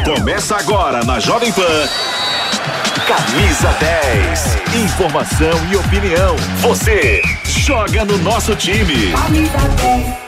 Começa agora na Jovem Pan. Camisa 10. Informação e opinião. Você joga no nosso time. Camisa 10.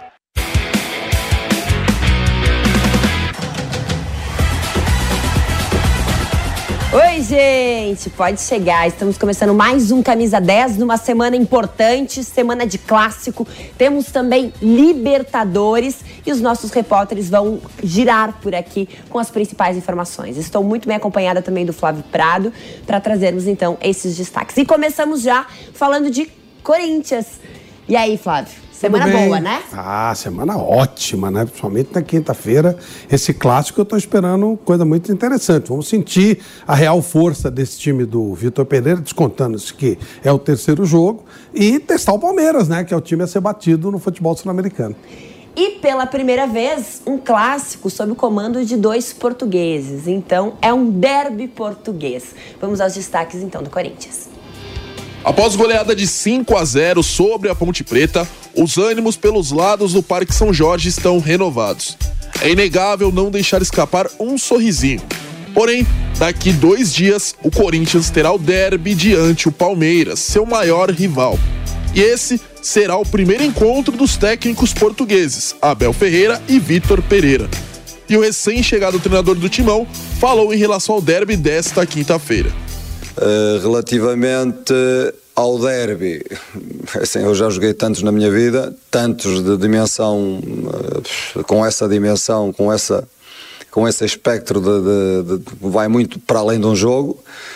Oi, gente, pode chegar. Estamos começando mais um Camisa 10 numa semana importante, semana de clássico. Temos também Libertadores e os nossos repórteres vão girar por aqui com as principais informações. Estou muito bem acompanhada também do Flávio Prado para trazermos então esses destaques. E começamos já falando de Corinthians. E aí, Flávio? Semana boa, né? Semana ótima, né? Principalmente na quinta-feira. Esse clássico eu tô esperando coisa muito interessante. Vamos sentir a real força desse time do Vitor Pereira, descontando-se que é o terceiro jogo, e testar o Palmeiras, né? Que é o time a ser batido no futebol sul-americano. E pela primeira vez, um clássico sob o comando de dois portugueses. Então, é um derby português. Vamos aos destaques, então, do Corinthians. Após goleada de 5-0 sobre a Ponte Preta, os ânimos pelos lados do Parque São Jorge estão renovados. É inegável não deixar escapar um sorrisinho. Porém, daqui 2 dias, o Corinthians terá o derby diante o Palmeiras, seu maior rival. E esse será o primeiro encontro dos técnicos portugueses, Abel Ferreira e Vitor Pereira. E o recém-chegado treinador do Timão falou em relação ao derby desta quinta-feira. Relativamente ao derby, assim, eu já joguei tantos na minha vida, tantos de dimensão, com essa dimensão, com esse espectro vai muito para além de um jogo.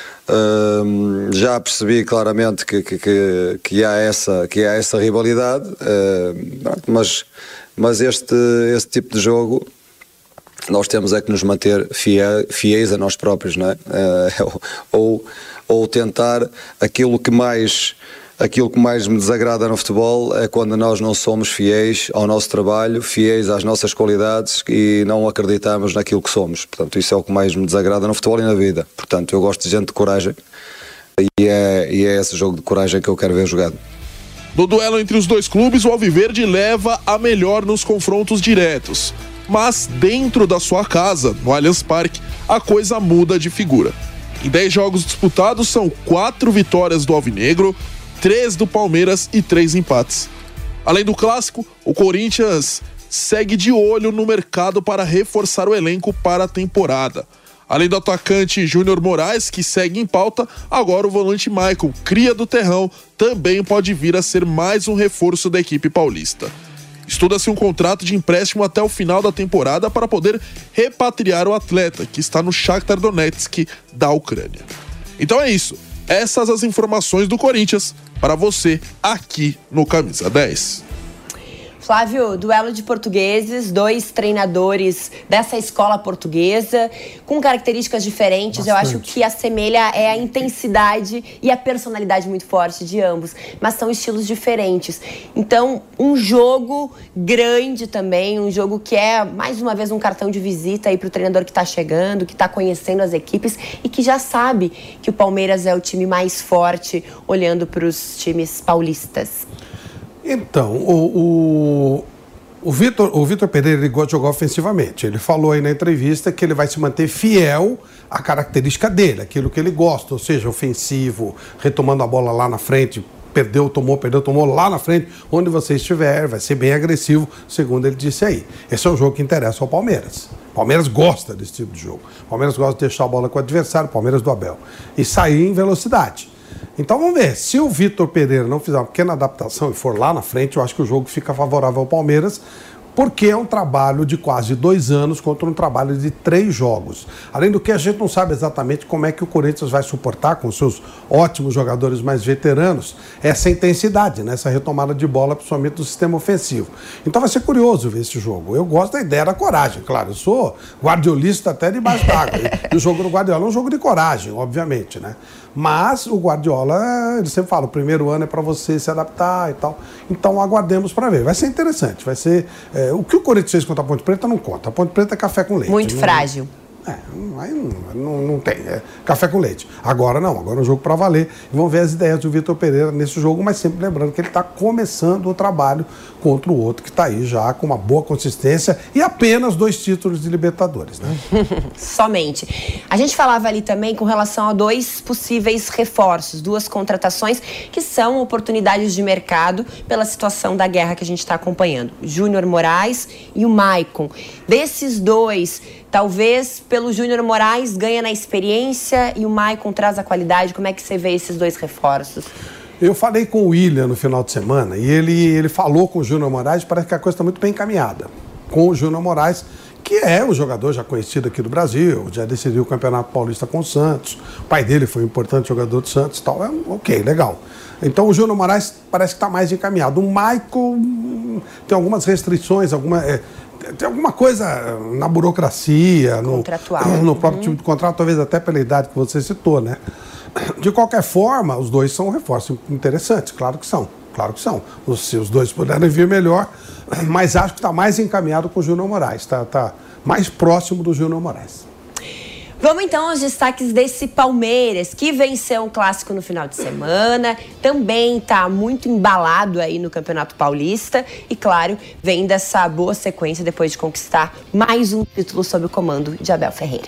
Já percebi claramente que há essa rivalidade, mas este tipo de jogo nós temos é que nos manter fiéis a nós próprios, não é? Ou tentar aquilo que mais me desagrada no futebol é quando nós não somos fiéis ao nosso trabalho, fiéis às nossas qualidades e não acreditamos naquilo que somos. Portanto, isso é o que mais me desagrada no futebol e na vida. Portanto, eu gosto de gente de coragem e é esse jogo de coragem que eu quero ver jogado. No duelo entre os dois clubes, o Alviverde leva a melhor nos confrontos diretos. Mas dentro da sua casa, no Allianz Parque, a coisa muda de figura. Em 10 jogos disputados, são 4 vitórias do Alvinegro, 3 do Palmeiras e 3 empates. Além do clássico, o Corinthians segue de olho no mercado para reforçar o elenco para a temporada. Além do atacante Júnior Moraes, que segue em pauta, agora o volante Maicon, cria do Terrão, também pode vir a ser mais um reforço da equipe paulista. Estuda-se um contrato de empréstimo até o final da temporada para poder repatriar o atleta, que está no Shakhtar Donetsk da Ucrânia. Então é isso. Essas as informações do Corinthians para você aqui no Camisa 10. Flávio, duelo de portugueses, 2 treinadores dessa escola portuguesa, com características diferentes. Bastante. Eu acho que assemelha a intensidade e a personalidade muito forte de ambos, mas são estilos diferentes. Então, um jogo grande também, um jogo que é, mais uma vez, um cartão de visita aí para o treinador que está chegando, que está conhecendo as equipes e que já sabe que o Palmeiras é o time mais forte, olhando para os times paulistas. Então, o Vitor Pereira, ele gosta de jogar ofensivamente. Ele falou aí na entrevista que ele vai se manter fiel à característica dele, aquilo que ele gosta, ou seja, ofensivo, retomando a bola lá na frente, perdeu, tomou lá na frente, onde você estiver, vai ser bem agressivo, segundo ele disse aí. Esse é um jogo que interessa ao Palmeiras. O Palmeiras gosta desse tipo de jogo. O Palmeiras gosta de deixar a bola com o adversário, o Palmeiras do Abel, e sair em velocidade. Então vamos ver, se o Vitor Pereira não fizer uma pequena adaptação e for lá na frente, eu acho que o jogo fica favorável ao Palmeiras, porque é um trabalho de quase 2 anos contra um trabalho de 3 jogos. Além do que, a gente não sabe exatamente como é que o Corinthians vai suportar, com seus ótimos jogadores mais veteranos, essa intensidade, né? Essa retomada de bola, principalmente do sistema ofensivo. Então vai ser curioso ver esse jogo. Eu gosto da ideia da coragem, claro, eu sou guardiolista até debaixo d'água. E o jogo do Guardiola é um jogo de coragem, obviamente, né? Mas o Guardiola, ele sempre fala, o primeiro ano é para você se adaptar e tal. Então aguardemos para ver. Vai ser interessante, vai ser... o que o Corinthians fez contra a Ponte Preta não conta. A Ponte Preta é café com leite. Muito frágil. Não tem. É café com leite. Agora não, agora é um jogo para valer. E vamos ver as ideias do Vitor Pereira nesse jogo, mas sempre lembrando que ele está começando o trabalho contra o outro que está aí já com uma boa consistência e apenas 2 títulos de Libertadores, né? Somente. A gente falava ali também com relação a 2 possíveis reforços, 2 contratações que são oportunidades de mercado pela situação da guerra que a gente está acompanhando. Júnior Moraes e o Maicon. Desses 2, talvez pelo Júnior Moraes ganha na experiência e o Maicon traz a qualidade. Como é que você vê esses 2 reforços? Eu falei com o William no final de semana e ele falou com o Júnior Moraes, parece que a coisa está muito bem encaminhada. Com o Júnior Moraes, que é um jogador já conhecido aqui do Brasil, já decidiu o Campeonato Paulista com o Santos, o pai dele foi um importante jogador do Santos e tal, ok, legal. Então o Júnior Moraes parece que está mais encaminhado. O Maicon tem algumas restrições, tem alguma coisa na burocracia, no próprio tipo de contrato, talvez até pela idade que você citou, né? De qualquer forma, os 2 são reforços interessantes, claro que são. Se os 2 puderem vir melhor, mas acho que está mais encaminhado com o Júnior Moraes, está mais próximo do Júnior Moraes. Vamos então aos destaques desse Palmeiras, que venceu um clássico no final de semana, também está muito embalado aí no Campeonato Paulista e, claro, vem dessa boa sequência depois de conquistar mais um título sob o comando de Abel Ferreira.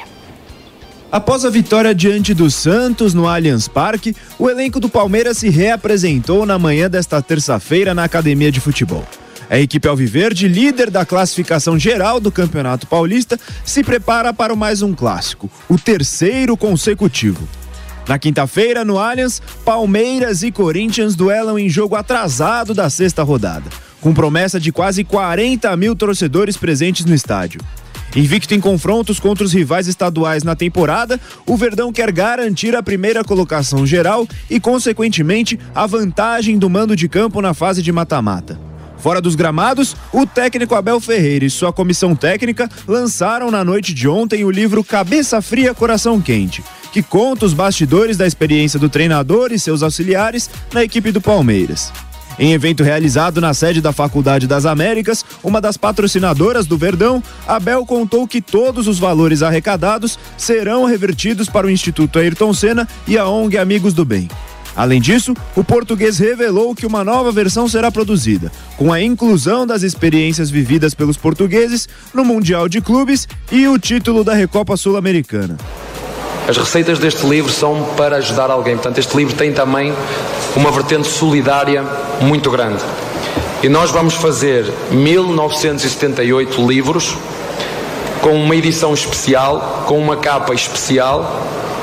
Após a vitória diante do Santos no Allianz Parque, o elenco do Palmeiras se reapresentou na manhã desta terça-feira na Academia de Futebol. A equipe alviverde, líder da classificação geral do Campeonato Paulista, se prepara para mais um clássico, o 3º consecutivo. Na quinta-feira, no Allianz, Palmeiras e Corinthians duelam em jogo atrasado da 6ª rodada, com promessa de quase 40 mil torcedores presentes no estádio. Invicto em confrontos contra os rivais estaduais na temporada, o Verdão quer garantir a primeira colocação geral e, consequentemente, a vantagem do mando de campo na fase de mata-mata. Fora dos gramados, o técnico Abel Ferreira e sua comissão técnica lançaram na noite de ontem o livro Cabeça Fria, Coração Quente, que conta os bastidores da experiência do treinador e seus auxiliares na equipe do Palmeiras. Em evento realizado na sede da Faculdade das Américas, uma das patrocinadoras do Verdão, Abel contou que todos os valores arrecadados serão revertidos para o Instituto Ayrton Senna e a ONG Amigos do Bem. Além disso, o português revelou que uma nova versão será produzida, com a inclusão das experiências vividas pelos portugueses no Mundial de Clubes e o título da Recopa Sul-Americana. As receitas deste livro são para ajudar alguém, portanto este livro tem também uma vertente solidária muito grande. E nós vamos fazer 1978 livros com uma edição especial, com uma capa especial,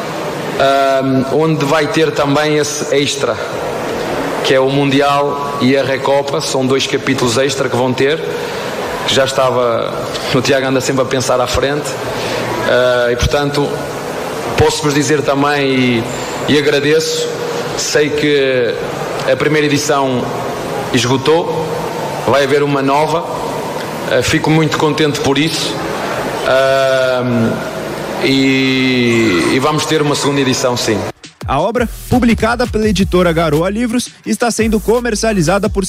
onde vai ter também esse extra, que é o Mundial e a Recopa. São 2 capítulos extra que vão ter, que já estava, o Tiago anda sempre a pensar à frente, e portanto posso-vos dizer também e agradeço, sei que a primeira edição esgotou, vai haver uma nova, fico muito contente por isso, e vamos ter uma segunda edição, sim. A obra, publicada pela editora Garoa Livros, está sendo comercializada por R$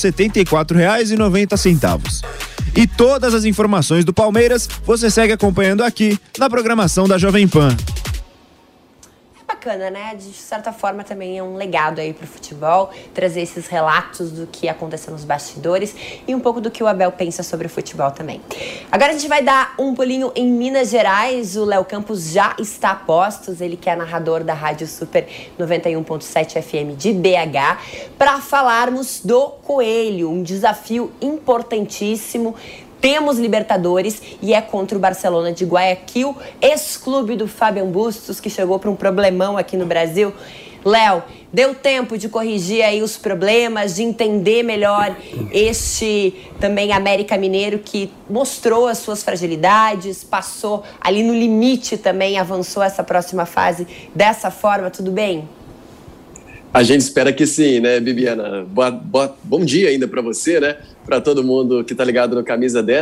74,90. E todas as informações do Palmeiras você segue acompanhando aqui na programação da Jovem Pan. Bacana, né? De certa forma também é um legado aí pro futebol, trazer esses relatos do que aconteceu nos bastidores e um pouco do que o Abel pensa sobre o futebol também. Agora a gente vai dar um pulinho em Minas Gerais. O Léo Campos já está a postos, ele que é narrador da Rádio Super 91.7 FM de BH, para falarmos do Coelho, um desafio importantíssimo. Temos Libertadores e é contra o Barcelona de Guayaquil, ex-clube do Fabian Bustos, que chegou para um problemão aqui no Brasil. Léo, deu tempo de corrigir aí os problemas, de entender melhor este também América Mineiro que mostrou as suas fragilidades, passou ali no limite também, avançou essa próxima fase dessa forma, tudo bem? A gente espera que sim, né, Bibiana? Bom dia ainda para você, né? Para todo mundo que está ligado no Camisa 10.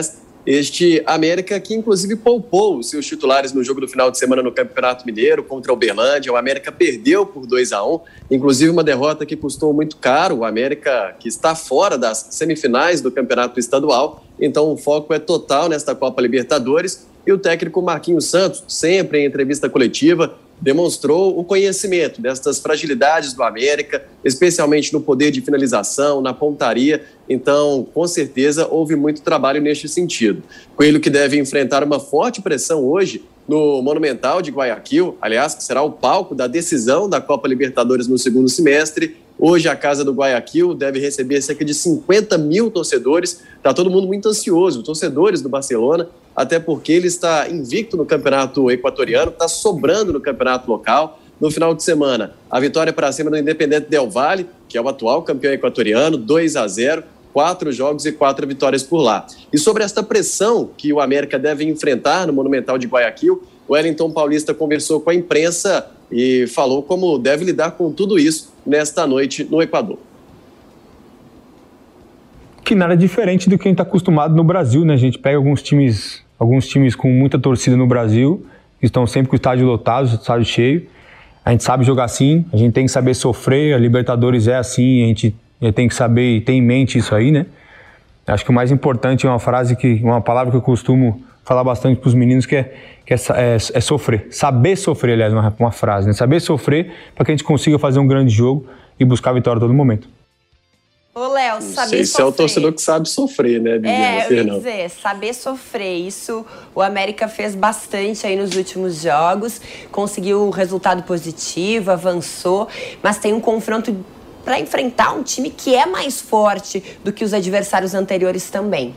Este América que inclusive poupou os seus titulares no jogo do final de semana no Campeonato Mineiro contra o Uberlândia. O América perdeu por 2-1, inclusive uma derrota que custou muito caro. O América que está fora das semifinais do Campeonato Estadual, então o foco é total nesta Copa Libertadores. E o técnico Marquinhos Santos, sempre em entrevista coletiva, demonstrou o conhecimento destas fragilidades do América, especialmente no poder de finalização, na pontaria. Então, com certeza, houve muito trabalho neste sentido. Coelho que deve enfrentar uma forte pressão hoje no Monumental de Guayaquil, aliás, que será o palco da decisão da Copa Libertadores no segundo semestre. Hoje a Casa do Guayaquil deve receber cerca de 50 mil torcedores. Está todo mundo muito ansioso, torcedores do Barcelona, até porque ele está invicto no campeonato equatoriano, está sobrando no campeonato local. No final de semana, a vitória para cima do Independente Del Valle, que é o atual campeão equatoriano, 2-0, 4 jogos e 4 vitórias por lá. E sobre esta pressão que o América deve enfrentar no Monumental de Guayaquil, o Wellington Paulista conversou com a imprensa e falou como deve lidar com tudo isso nesta noite no Equador. Que nada diferente do que a gente está acostumado no Brasil, né? A gente pega alguns times com muita torcida no Brasil, que estão sempre com o estádio lotado, o estádio cheio. A gente sabe jogar assim, a gente tem que saber sofrer, a Libertadores é assim, a gente tem que saber e ter em mente isso aí, né? Acho que o mais importante é uma palavra que eu costumo falar bastante para os meninos, que é sofrer. Saber sofrer, aliás, uma frase, né? Saber sofrer para que a gente consiga fazer um grande jogo e buscar a vitória a todo momento. Ô, Léo, saber sofrer. Esse é o torcedor que sabe sofrer, né, Bibiana? Eu ia dizer, saber sofrer. Isso o América fez bastante aí nos últimos jogos, conseguiu resultado positivo, avançou, mas tem um confronto para enfrentar um time que é mais forte do que os adversários anteriores também.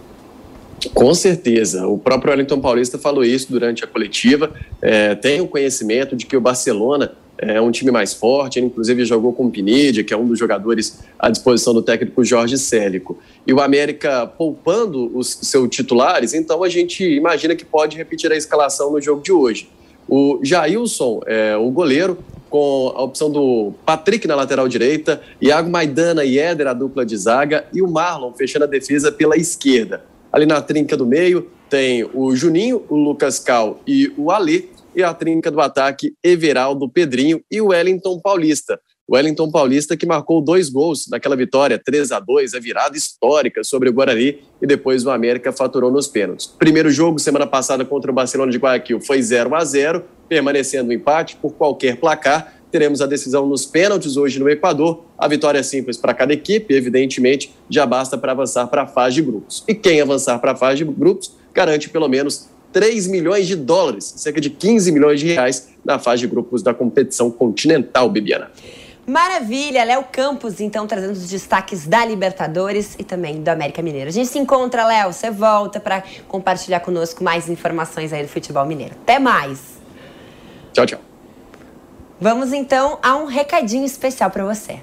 Com certeza. O próprio Wellington Paulista falou isso durante a coletiva. Tem o conhecimento de que o Barcelona é um time mais forte. Ele, inclusive, jogou com o Pineda, que é um dos jogadores à disposição do técnico Jorge Célico. E o América poupando os seus titulares, então a gente imagina que pode repetir a escalação no jogo de hoje. O Jailson, o goleiro, com a opção do Patrick na lateral direita, Iago Maidana e Éder, a dupla de zaga, e o Marlon fechando a defesa pela esquerda. Ali na trinca do meio tem o Juninho, o Lucas Cal e o Alê, e a trinca do ataque, Everaldo, Pedrinho e o Wellington Paulista. O Wellington Paulista que marcou 2 gols naquela vitória 3-2, a virada histórica sobre o Guarani, e depois o América faturou nos pênaltis. Primeiro jogo, semana passada, contra o Barcelona de Guayaquil, foi 0-0, permanecendo o empate por qualquer placar. Teremos a decisão nos pênaltis hoje no Equador. A vitória é simples para cada equipe, evidentemente, já basta para avançar para a fase de grupos. E quem avançar para a fase de grupos garante pelo menos 3 milhões de dólares, cerca de 15 milhões de reais, na fase de grupos da competição continental, Bibiana. Maravilha, Léo Campos, então, trazendo os destaques da Libertadores e também do América Mineiro. A gente se encontra, Léo, você volta para compartilhar conosco mais informações aí do futebol mineiro. Até mais. Tchau, tchau. Vamos, então, a um recadinho especial para você.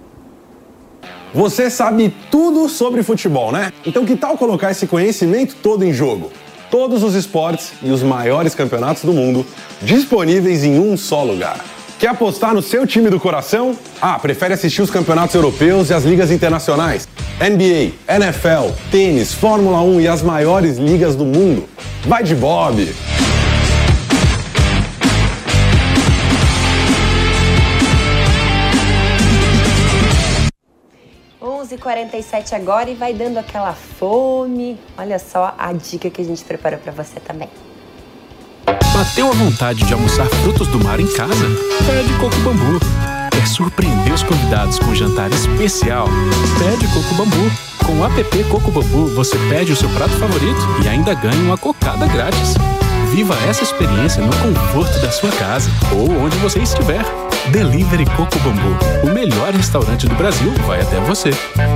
Você sabe tudo sobre futebol, né? Então que tal colocar esse conhecimento todo em jogo? Todos os esportes e os maiores campeonatos do mundo disponíveis em um só lugar. Quer apostar no seu time do coração? Prefere assistir os campeonatos europeus e as ligas internacionais? NBA, NFL, tênis, Fórmula 1 e as maiores ligas do mundo? Vai de Bob! 11h47 agora e vai dando aquela fome. Olha só a dica que a gente preparou para você também. Bateu a vontade de almoçar frutos do mar em casa? Pede Coco Bambu. Quer surpreender os convidados com um jantar especial? Pede Coco Bambu. Com o app Coco Bambu, você pede o seu prato favorito e ainda ganha uma cocada grátis. Viva essa experiência no conforto da sua casa ou onde você estiver. Delivery Coco Bambu. O melhor restaurante do Brasil vai até você.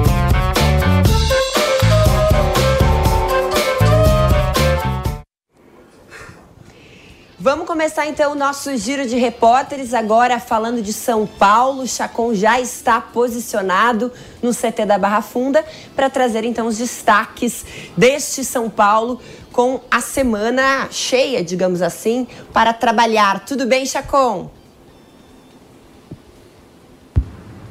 Vamos começar então o nosso giro de repórteres, agora falando de São Paulo. O Chacon já está posicionado no CT da Barra Funda para trazer então os destaques deste São Paulo com a semana cheia, digamos assim, para trabalhar. Tudo bem, Chacon?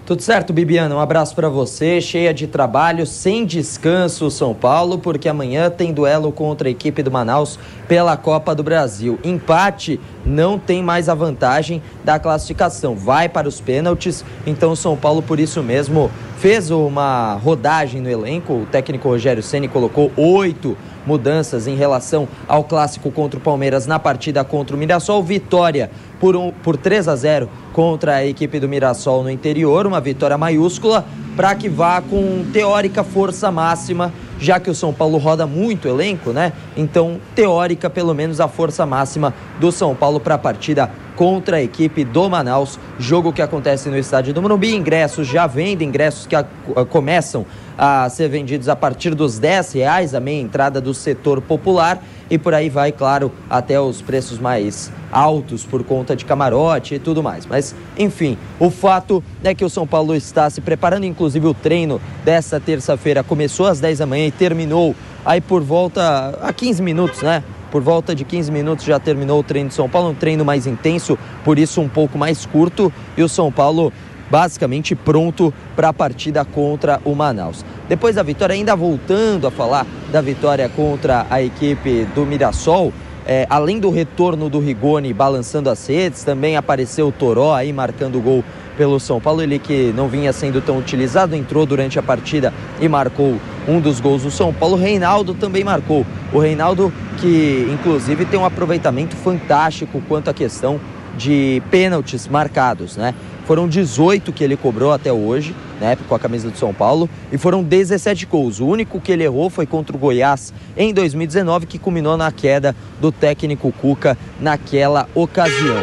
Tudo certo, Bibiana? Um abraço para você, cheia de trabalho, sem descanso, São Paulo, porque amanhã tem duelo contra a equipe do Manaus pela Copa do Brasil. Empate não tem mais a vantagem da classificação, vai para os pênaltis, então o São Paulo, por isso mesmo, fez uma rodagem no elenco. O técnico Rogério Ceni colocou 8 mudanças em relação ao clássico contra o Palmeiras na partida contra o Mirassol. Vitória por 3-0 contra a equipe do Mirassol no interior, uma vitória maiúscula para que vá com teórica força máxima, já que o São Paulo roda muito elenco, né? Então, teórica, pelo menos a força máxima do São Paulo para a partida contra a equipe do Manaus, jogo que acontece no estádio do Morumbi. Ingressos já vendem, ingressos que começam a ser vendidos a partir dos R$10, a meia entrada do setor popular, e por aí vai, claro, até os preços mais altos por conta de camarote e tudo mais. Mas, enfim, o fato é que o São Paulo está se preparando, inclusive o treino dessa terça-feira começou às 10 da manhã e terminou aí por volta a 15 minutos, né? Por volta de 15 minutos já terminou o treino de São Paulo, um treino mais intenso, por isso um pouco mais curto, e o São Paulo basicamente pronto para a partida contra o Manaus. Depois da vitória, ainda voltando a falar da vitória contra a equipe do Mirassol, além do retorno do Rigoni balançando as redes, também apareceu o Toró aí marcando o gol pelo São Paulo, ele que não vinha sendo tão utilizado, entrou durante a partida e marcou um dos gols do São Paulo. O Reinaldo também marcou. O Reinaldo que inclusive tem um aproveitamento fantástico quanto à questão de pênaltis marcados, né? Foram 18 que ele cobrou até hoje, né, com a camisa do São Paulo, e foram 17 gols. O único que ele errou foi contra o Goiás em 2019, que culminou na queda do técnico Cuca naquela ocasião.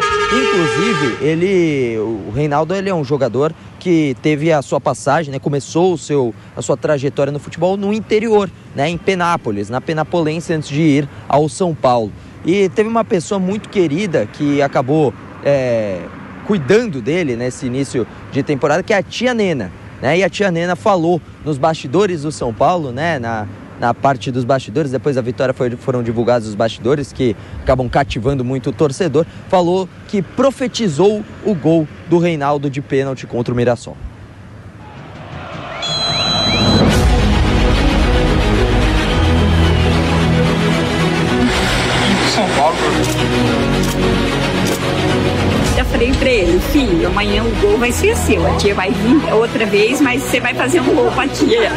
Inclusive, o Reinaldo, ele é um jogador que teve a sua passagem, né, começou a sua trajetória no futebol no interior, né, em Penápolis, na Penapolense, antes de ir ao São Paulo. E teve uma pessoa muito querida que acabou cuidando dele nesse início de temporada, que é a tia Nena, né? E a tia Nena falou nos bastidores do São Paulo, né? Na parte dos bastidores, depois da vitória foram divulgados os bastidores, que acabam cativando muito o torcedor, falou que profetizou o gol do Reinaldo de pênalti contra o Mirassol. São Paulo. Já falei pra ele, filho, amanhã o gol vai ser seu. A tia vai vir outra vez, mas você vai fazer um gol pra tia.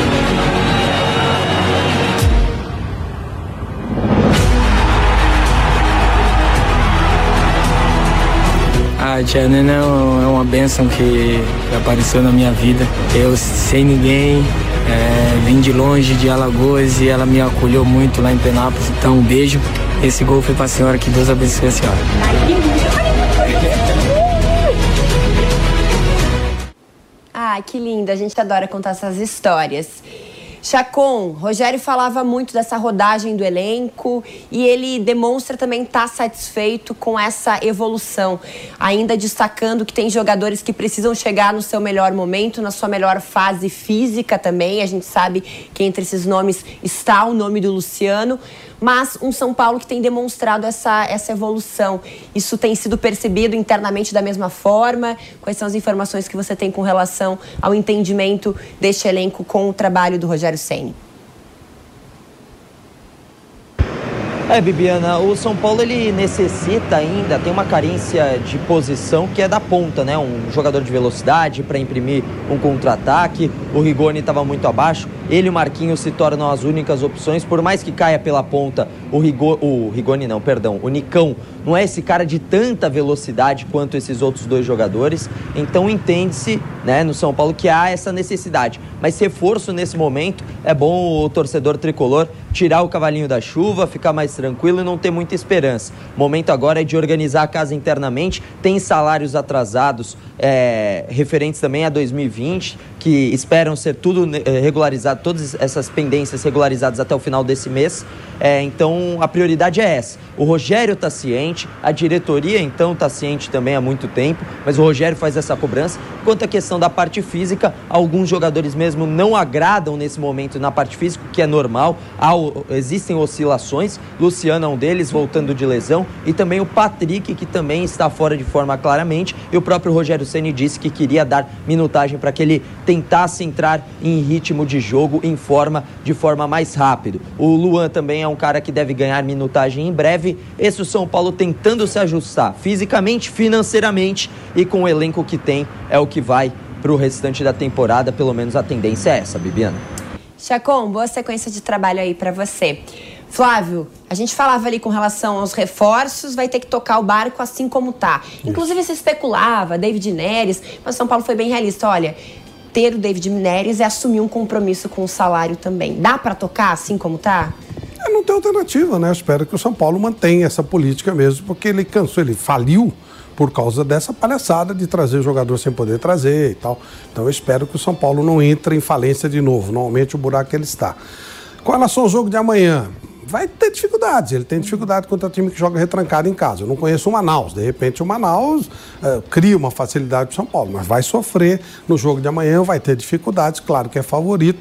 A tia Nena é uma bênção que apareceu na minha vida. Eu, sem ninguém, vim de longe, de Alagoas, e ela me acolheu muito lá em Penápolis. Então, um beijo. Esse gol foi pra senhora, que Deus abençoe a senhora. Ah, que lindo, a gente adora contar essas histórias. Chacon, Rogério falava muito dessa rodagem do elenco e ele demonstra também estar satisfeito com essa evolução, ainda destacando que tem jogadores que precisam chegar no seu melhor momento, na sua melhor fase física também. A gente sabe que entre esses nomes está o nome do Luciano, mas um São Paulo que tem demonstrado essa evolução. Isso tem sido percebido internamente da mesma forma? Quais são as informações que você tem com relação ao entendimento deste elenco com o trabalho do Rogério Ceni? Bibiana, o São Paulo ele necessita ainda, tem uma carência de posição que é da ponta, né? Um jogador de velocidade para imprimir um contra-ataque. O Rigoni estava muito abaixo. Ele e o Marquinhos se tornam as únicas opções, por mais que caia pela ponta. O Nicão não é esse cara de tanta velocidade quanto esses outros dois jogadores. Então entende-se, né, no São Paulo que há essa necessidade. Mas reforço nesse momento, é bom o torcedor tricolor tirar o cavalinho da chuva, ficar mais tranquilo e não ter muita esperança. O momento agora é de organizar a casa internamente. Tem salários atrasados referentes também a 2020, que esperam ser tudo regularizado, todas essas pendências regularizadas até o final desse mês. Então, a prioridade é essa. O Rogério está ciente, a diretoria, então, está ciente também há muito tempo, mas o Rogério faz essa cobrança. Quanto à questão da parte física, alguns jogadores mesmo não agradam nesse momento na parte física, o que é normal. Existem oscilações. Luciano é um deles, voltando de lesão, e também o Patrick, que também está fora de forma claramente, e o próprio Rogério Ceni disse que queria dar minutagem para que ele tentasse entrar em ritmo de jogo, de forma mais rápido. O Luan também é um cara que deve ganhar minutagem em breve. Esse é o São Paulo tentando se ajustar fisicamente, financeiramente, e com o elenco que tem, é o que vai para o restante da temporada. Pelo menos a tendência é essa, Bibiana. Chacon, boa sequência de trabalho aí para você. Flávio, a gente falava ali com relação aos reforços, vai ter que tocar o barco assim como tá. Inclusive se especulava, David Neres, mas o São Paulo foi bem realista. Olha, ter o David Neres é assumir um compromisso com o salário também. Dá para tocar assim como tá? Não tem alternativa, né? Eu espero que o São Paulo mantenha essa política mesmo, porque ele cansou, ele faliu por causa dessa palhaçada de trazer o jogador sem poder trazer e tal. Então eu espero que o São Paulo não entre em falência de novo, normalmente o buraco que ele está. Com relação ao jogo de amanhã, vai ter dificuldades, ele tem dificuldade contra time que joga retrancado em casa. Eu não conheço o Manaus, de repente o Manaus cria uma facilidade para o São Paulo, mas vai sofrer no jogo de amanhã, vai ter dificuldades, claro que é favorito,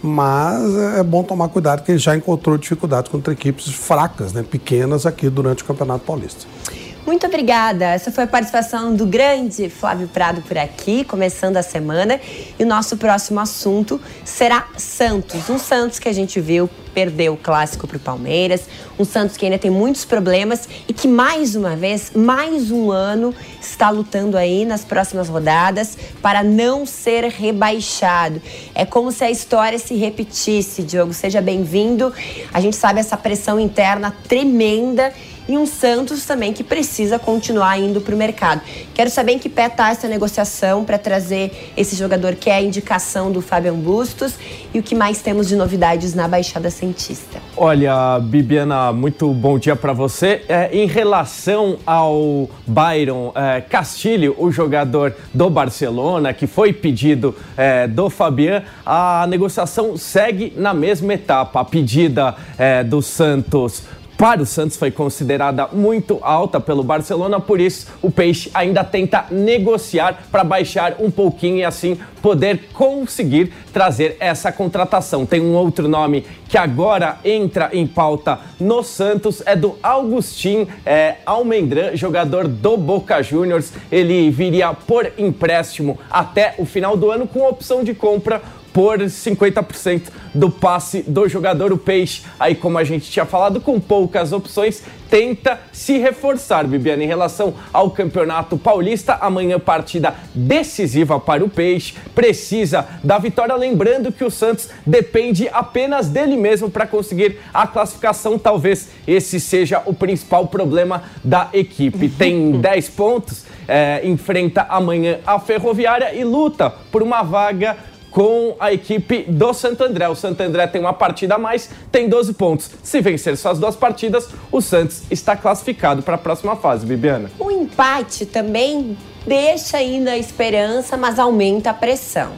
mas é bom tomar cuidado que ele já encontrou dificuldades contra equipes fracas, né, pequenas aqui durante o Campeonato Paulista. Muito obrigada. Essa foi a participação do grande Flávio Prado por aqui, começando a semana. E o nosso próximo assunto será Santos. Um Santos que a gente viu perder o clássico para o Palmeiras. Um Santos que ainda tem muitos problemas e que mais uma vez, mais um ano, está lutando aí nas próximas rodadas para não ser rebaixado. É como se a história se repetisse, Diogo. Seja bem-vindo. A gente sabe essa pressão interna tremenda. E um Santos também que precisa continuar indo para o mercado. Quero saber em que pé está essa negociação para trazer esse jogador que é a indicação do Fabian Bustos e o que mais temos de novidades na Baixada Santista. Olha, Bibiana, muito bom dia para você. Em relação ao Byron Castilho, o jogador do Barcelona, que foi pedido do Fabian, a negociação segue na mesma etapa. A pedida do Santos para o Santos foi considerada muito alta pelo Barcelona, por isso o Peixe ainda tenta negociar para baixar um pouquinho e assim poder conseguir trazer essa contratação. Tem um outro nome que agora entra em pauta no Santos, é do Agustín Almendrán, jogador do Boca Juniors. Ele viria por empréstimo até o final do ano com opção de compra por 50% do passe do jogador. O Peixe, aí como a gente tinha falado, com poucas opções, tenta se reforçar, Bibiana. Em relação ao Campeonato Paulista, amanhã partida decisiva para o Peixe, precisa da vitória, lembrando que o Santos depende apenas dele mesmo para conseguir a classificação. Talvez esse seja o principal problema da equipe. Tem 10 pontos, enfrenta amanhã a Ferroviária e luta por uma vaga com a equipe do Santo André. O Santo André tem uma partida a mais, tem 12 pontos. Se vencer suas 2 partidas, o Santos está classificado para a próxima fase, Bibiana. O empate também deixa ainda a esperança, mas aumenta a pressão.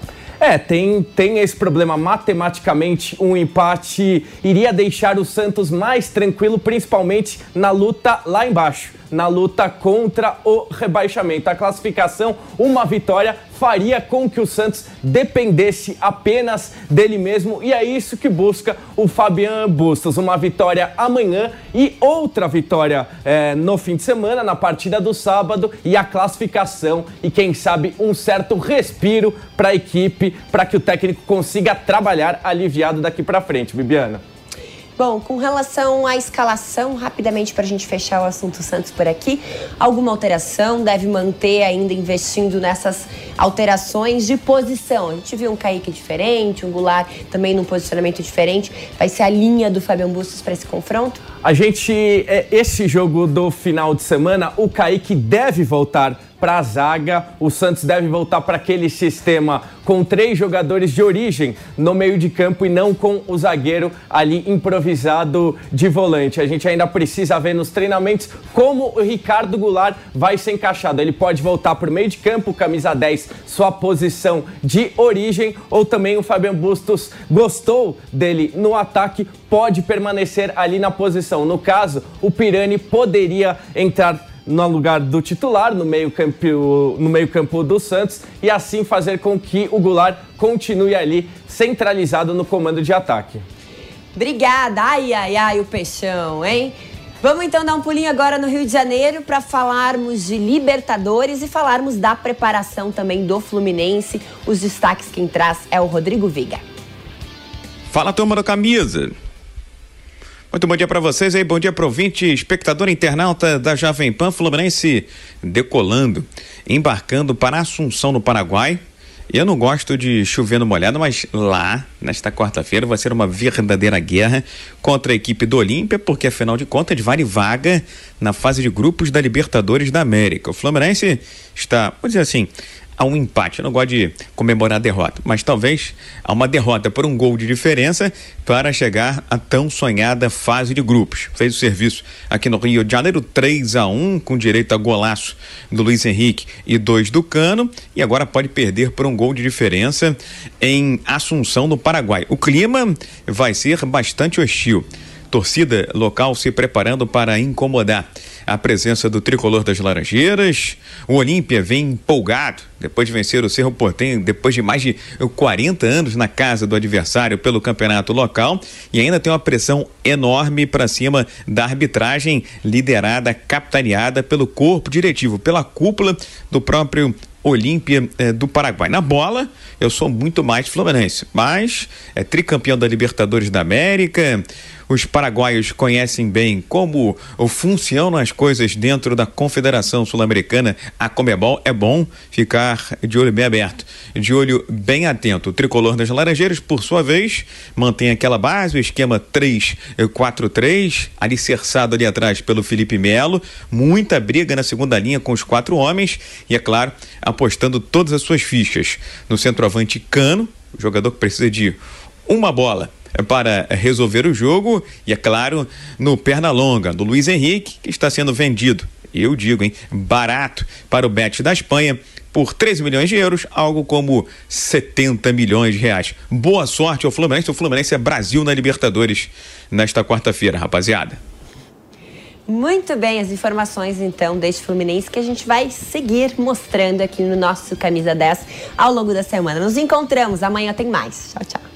Tem esse problema. Matematicamente, um empate iria deixar o Santos mais tranquilo, principalmente na luta lá embaixo, na luta contra o rebaixamento. A classificação, uma vitória faria com que o Santos dependesse apenas dele mesmo, e é isso que busca o Fabian Bustos. Uma vitória amanhã e outra vitória no fim de semana, na partida do sábado, e a classificação e quem sabe um certo respiro para a equipe, para que o técnico consiga trabalhar aliviado daqui para frente, Bibiana. Bom, com relação à escalação, rapidamente para a gente fechar o assunto Santos por aqui, alguma alteração? Deve manter ainda investindo nessas alterações de posição? A gente viu um Kaique diferente, um Goulart também num posicionamento diferente. Vai ser a linha do Fabian Bustos para esse confronto? Esse jogo do final de semana, o Kaique deve voltar para a zaga. O Santos deve voltar para aquele sistema com 3 jogadores de origem no meio de campo e não com o zagueiro ali improvisado de volante. A gente ainda precisa ver nos treinamentos como o Ricardo Goulart vai ser encaixado. Ele pode voltar para o meio de campo, camisa 10, sua posição de origem, ou também o Fabian Bustos gostou dele no ataque, pode permanecer ali na posição. No caso, o Pirani poderia entrar no lugar do titular, no meio-campo do Santos, e assim fazer com que o Goulart continue ali centralizado no comando de ataque. Obrigada. Ai, o Peixão, hein? Vamos então dar um pulinho agora no Rio de Janeiro para falarmos de Libertadores e falarmos da preparação também do Fluminense. Os destaques quem traz é o Rodrigo Viga. Fala, turma do Camisa. Muito bom dia para vocês aí, bom dia para o ouvinte, espectador internauta da Jovem Pan. Fluminense decolando, embarcando para Assunção, no Paraguai. Eu não gosto de chover no molhado, mas lá, nesta quarta-feira, vai ser uma verdadeira guerra contra a equipe do Olímpia, porque afinal de contas vale vaga na fase de grupos da Libertadores da América. O Fluminense está, vou dizer assim, a um empate. Eu não gosto de comemorar a derrota, mas talvez a uma derrota por um gol de diferença para chegar à tão sonhada fase de grupos. Fez o serviço aqui no Rio de Janeiro, 3-1, com direito a golaço do Luiz Henrique e 2 do Cano, e agora pode perder por um gol de diferença em Assunção, no Paraguai. O clima vai ser bastante hostil. Torcida local se preparando para incomodar a presença do tricolor das Laranjeiras. O Olímpia vem empolgado depois de vencer o Cerro Porteño, depois de mais de 40 anos na casa do adversário pelo campeonato local, e ainda tem uma pressão enorme para cima da arbitragem liderada, capitaneada pelo corpo diretivo, pela cúpula do próprio Olímpia do Paraguai. Na bola, eu sou muito mais Fluminense, mas é tricampeão da Libertadores da América. Os paraguaios conhecem bem como funcionam as coisas dentro da Confederação Sul-Americana, a Conmebol. É bom ficar de olho bem aberto, de olho bem atento. O tricolor das Laranjeiras, por sua vez, mantém aquela base, o esquema 3-4-3, alicerçado ali atrás pelo Felipe Melo. Muita briga na segunda linha com os 4 homens e, é claro, apostando todas as suas fichas no centroavante Cano, o jogador que precisa de uma bola para resolver o jogo, e, é claro, no Pernalonga, do Luiz Henrique, que está sendo vendido, eu digo, barato, para o Betis da Espanha, por 13 milhões de euros, algo como 70 milhões de reais. Boa sorte ao Fluminense. O Fluminense é Brasil na Libertadores nesta quarta-feira, rapaziada. Muito bem, as informações então deste Fluminense que a gente vai seguir mostrando aqui no nosso Camisa 10 ao longo da semana. Nos encontramos, amanhã tem mais. Tchau, tchau.